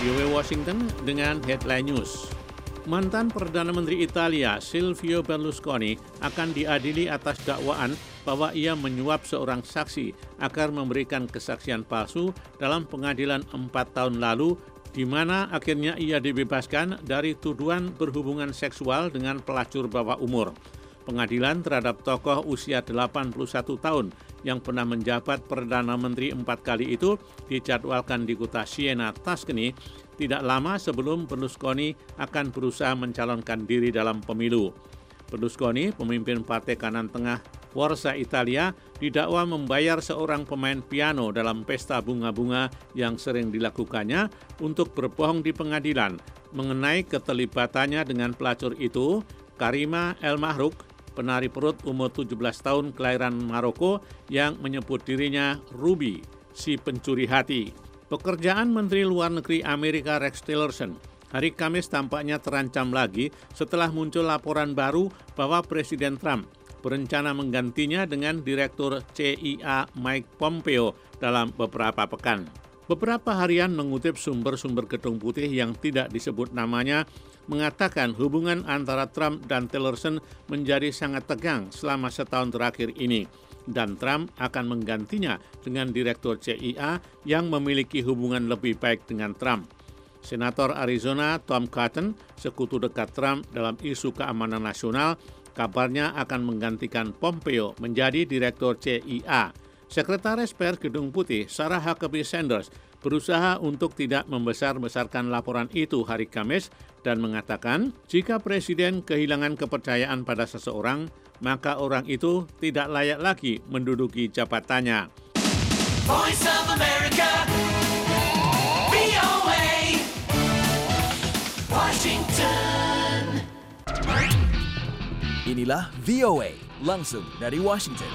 VOA Washington dengan headline news. Mantan Perdana Menteri Italia Silvio Berlusconi akan diadili atas dakwaan bahwa ia menyuap seorang saksi agar memberikan kesaksian palsu dalam pengadilan 4 tahun lalu, di mana akhirnya ia dibebaskan dari tuduhan berhubungan seksual dengan pelacur bawah umur. Pengadilan terhadap tokoh usia 81 tahun yang pernah menjabat Perdana Menteri 4 kali itu dijadwalkan di kota Siena, Tuscany, tidak lama sebelum Berlusconi akan berusaha mencalonkan diri dalam pemilu. Berlusconi, pemimpin Partai Kanan Tengah Forza Italia, didakwa membayar seorang pemain piano dalam pesta bunga-bunga yang sering dilakukannya untuk berbohong di pengadilan mengenai keterlibatannya dengan pelacur itu. Karima El Mahrouk, penari perut umur 17 tahun kelahiran Maroko yang menyebut dirinya Ruby, si pencuri hati. Pekerjaan Menteri Luar Negeri Amerika Rex Tillerson hari Kamis tampaknya terancam lagi setelah muncul laporan baru bahwa Presiden Trump berencana menggantinya dengan Direktur CIA Mike Pompeo dalam beberapa pekan. Beberapa harian mengutip sumber-sumber Gedung Putih yang tidak disebut namanya mengatakan hubungan antara Trump dan Tillerson menjadi sangat tegang selama setahun terakhir ini, dan Trump akan menggantinya dengan Direktur CIA yang memiliki hubungan lebih baik dengan Trump. Senator Arizona Tom Cotton, sekutu dekat Trump dalam isu keamanan nasional, kabarnya akan menggantikan Pompeo menjadi Direktur CIA. Sekretaris Pers Gedung Putih Sarah Huckabee Sanders berusaha untuk tidak membesar-besarkan laporan itu hari Kamis dan mengatakan jika Presiden kehilangan kepercayaan pada seseorang, maka orang itu tidak layak lagi menduduki jabatannya. Voice of America, VOA, Washington. Inilah VOA langsung dari Washington.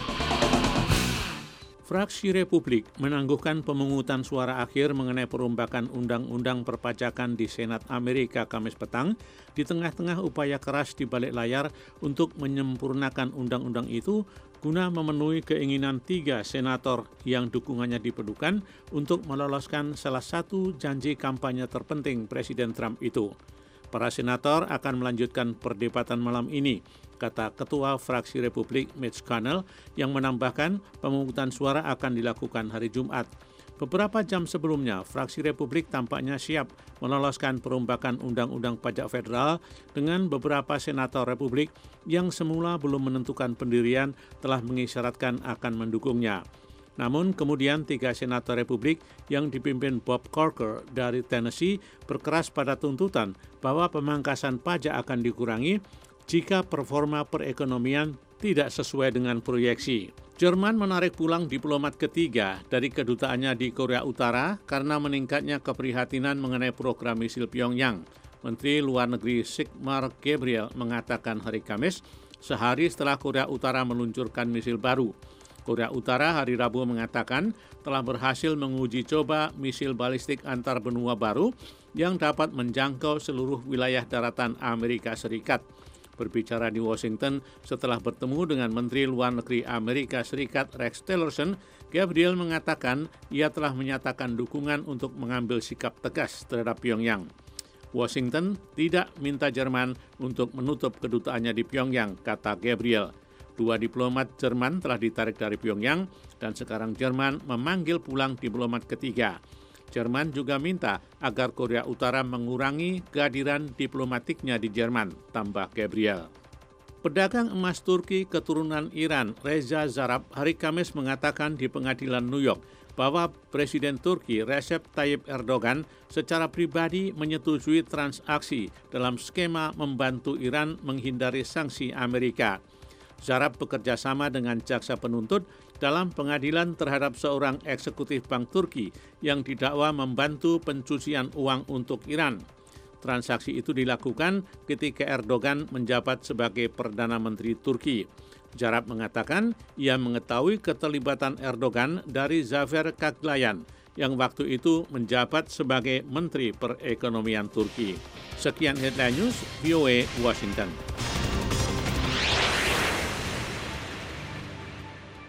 Fraksi Republik menangguhkan pemungutan suara akhir mengenai perombakan undang-undang perpajakan di Senat Amerika Kamis petang di tengah-tengah upaya keras di balik layar untuk menyempurnakan undang-undang itu guna memenuhi keinginan 3 senator yang dukungannya diperlukan untuk meloloskan salah satu janji kampanye terpenting Presiden Trump itu. Para senator akan melanjutkan perdebatan malam ini, kata Ketua Fraksi Republik Mitch McConnell yang menambahkan pemungutan suara akan dilakukan hari Jumat. Beberapa jam sebelumnya, Fraksi Republik tampaknya siap meloloskan perombakan undang-undang pajak federal dengan beberapa senator Republik yang semula belum menentukan pendirian telah mengisyaratkan akan mendukungnya. Namun kemudian 3 senator Republik yang dipimpin Bob Corker dari Tennessee berkeras pada tuntutan bahwa pemangkasan pajak akan dikurangi jika performa perekonomian tidak sesuai dengan proyeksi. Jerman menarik pulang diplomat ketiga dari kedutaannya di Korea Utara karena meningkatnya keprihatinan mengenai program misil Pyongyang. Menteri Luar Negeri Sigmar Gabriel mengatakan hari Kamis, sehari setelah Korea Utara meluncurkan misil baru. Korea Utara hari Rabu mengatakan telah berhasil menguji coba misil balistik antar benua baru yang dapat menjangkau seluruh wilayah daratan Amerika Serikat. Berbicara di Washington setelah bertemu dengan Menteri Luar Negeri Amerika Serikat Rex Tillerson, Gabriel mengatakan ia telah menyatakan dukungan untuk mengambil sikap tegas terhadap Pyongyang. Washington tidak minta Jerman untuk menutup kedutaannya di Pyongyang, kata Gabriel. 2 diplomat Jerman telah ditarik dari Pyongyang dan sekarang Jerman memanggil pulang diplomat ketiga. Jerman juga minta agar Korea Utara mengurangi kehadiran diplomatiknya di Jerman, tambah Gabriel. Pedagang emas Turki keturunan Iran, Reza Zarrab, hari Kamis mengatakan di pengadilan New York bahwa Presiden Turki Recep Tayyip Erdogan secara pribadi menyetujui transaksi dalam skema membantu Iran menghindari sanksi Amerika. Zarrab bekerja sama dengan jaksa penuntut dalam pengadilan terhadap seorang eksekutif Bank Turki yang didakwa membantu pencucian uang untuk Iran. Transaksi itu dilakukan ketika Erdogan menjabat sebagai Perdana Menteri Turki. Zarrab mengatakan ia mengetahui keterlibatan Erdogan dari Zafer Kaglayan yang waktu itu menjabat sebagai Menteri Perekonomian Turki. Sekian Headline News, VOA Washington.